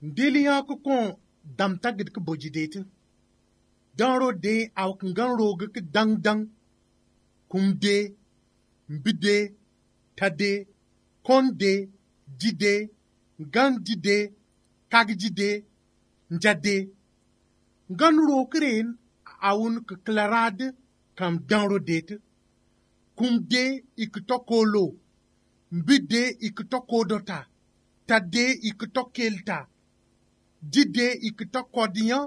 Ndeliya ku kon damta gid ku bojidete. Danro de aw kungan rogu ku dang kumde, mbide, tade, konde, jide, gandide, kagjide, njade. Ngan rokeren awun ku klarade kam danro dete. Kumde ikuto kolo, mbide ikuto kodota, tade ikuto kelta, jide ikuto kodiyan,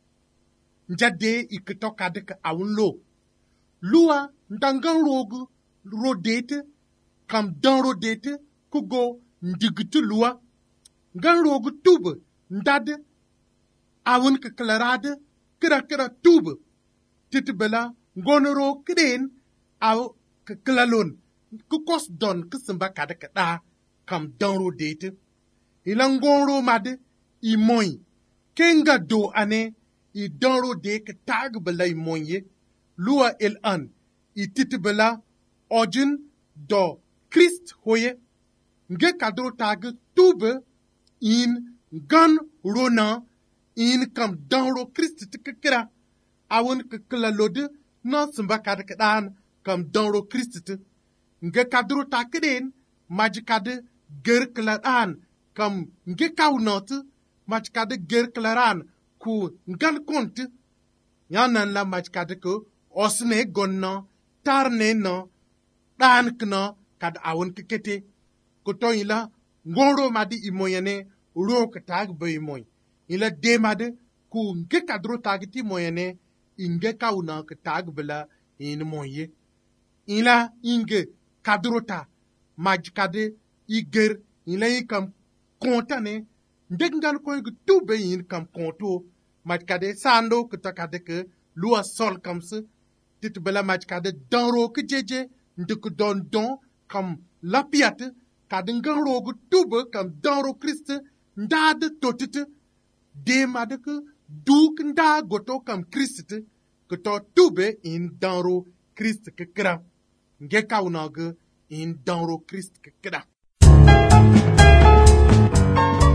njade ikuto kadek awun lo. Lua ndangan rogu rodete kam dan rodete kugo ndigiti lua. Ngan rogu tube ndade awun ke klarade kira tube. Titibela ngonoro kren aw ke klalon kukos don kisimba kadek da kam dan rodete. Ilangonro made I moy kenga do ane I danro de ke tag bela I moye lua el an I titibela ojin do Christ hoye nge kadro tag tube in gan rona in kam danro Christ tikira awon ke klalode na simba kadek dan kam danro Christ nge kadro takren majikade ger kladan kam nge kawnot majkade ger klaran ku ngan konti yanan la majkade ko osne gonna tarne no dan kna kad awon kete ko to ila ngoro madi imoyene ro ka tag be imoy ila de made ku nge kadro tagti moyene inge kawna ka tag bela in moye ila inge kadrota majkade iger ila ikam kontane ndegngal ko ngi tube yin kam konto majkade sando kutakade ke lua sol kamse titbela majkade danro ke jeje ndik don kam lapiat kad nganro gu tube kam danro Christ ndade totite de madeke duk nda goto kam Christ ke to tube in danro Christ ke kra nge kawnaga in danro Christ ke kra